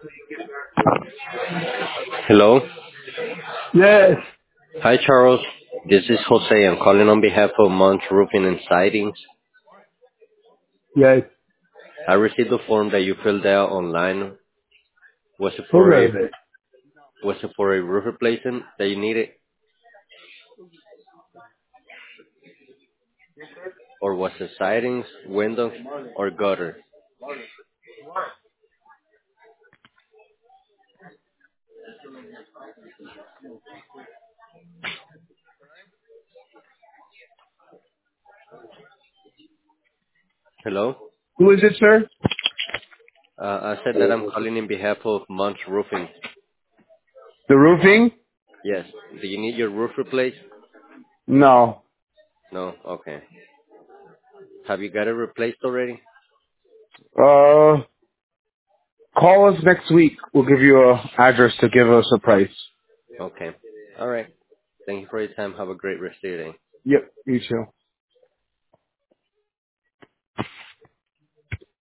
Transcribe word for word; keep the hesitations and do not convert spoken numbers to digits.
Hello. Yes. Hi, Charles. This is Jose. I'm calling on behalf of Mount Roofing and Sidings. Yes. I received a form that you filled out online. Was it Who for a does it? was it for a roof replacement that you needed, or was it sidings, windows, or gutter? Hello. Who is it, sir? Uh, I said that I'm calling in behalf of Mount Roofing. The roofing? Yes. Do you need your roof replaced? No. No. Okay. Have you got it replaced already? Uh, call us next week. We'll give you a address to give us a price. Okay. All right. Thank you for your time. Have a great rest of your day. Yep, you too.